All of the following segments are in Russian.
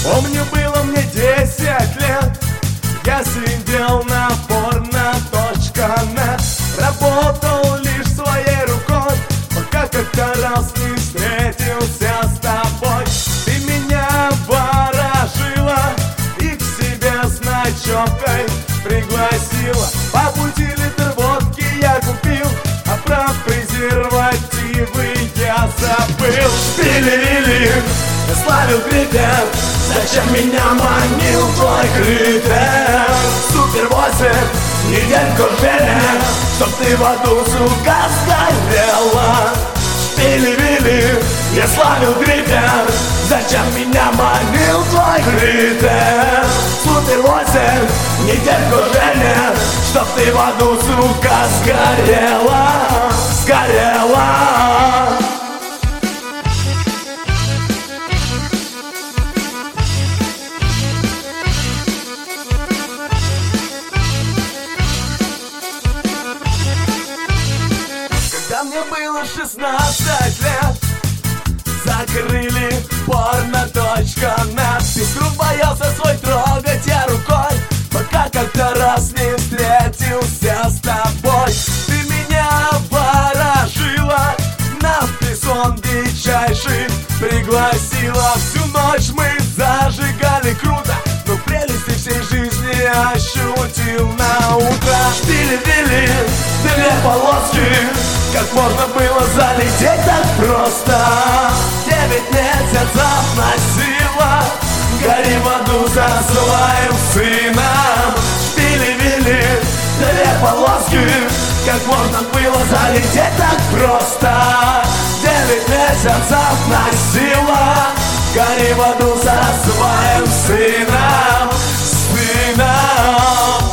Помню, было мне 10 лет, я сидел на porno.net, работал лишь своей рукой, пока как-то раз не встретился с тобой. Ты меня ворожила и к себе с ночевкой пригласила. По пути литр водки я купил, а про презервативы я забыл. Пили-вили, я славил критер, зачем меня манил твой критер? Супер 8, недельку жили, чтоб ты в аду, сука, сгорела. Пили-вили, я славил критер, зачем меня манил твой критер? Супер 8, недельку жили, чтоб ты в аду, сука, сгорела. Сгорела. Когда мне было 16 лет, закрыли porno.net. Без рук боялся свой трогать я рукой, пока как-то раз не встретился с тобой. Ты меня ворожила, на фрисон дичайший пригласила. Всю ночь мы зажигали круто, но прелести всей жизни ощутил на утро. Пили-пили, две полоски, как можно было залететь так просто? 9 месяцев носила, гори в аду за своим сыном. Пили-вили, две полоски, как можно было залететь так просто? 9 месяцев носила, гори в аду за своим сыном. Сыном.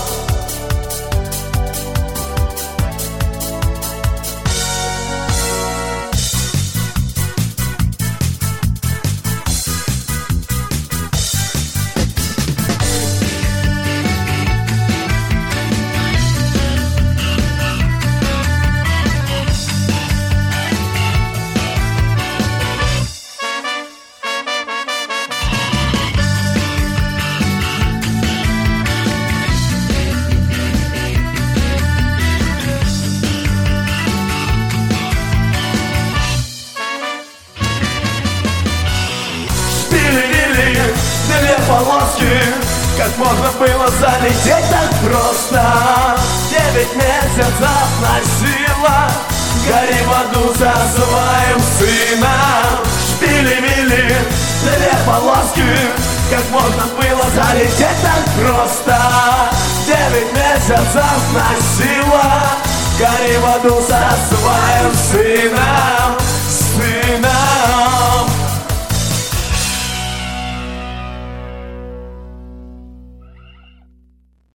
Две полоски, как можно было залететь так просто? 9 месяцев носила, гори в аду за своим сыном. Шпили-вили, две полоски, как можно было залететь так просто? 9 месяцев носила, гори в аду за своим сыном.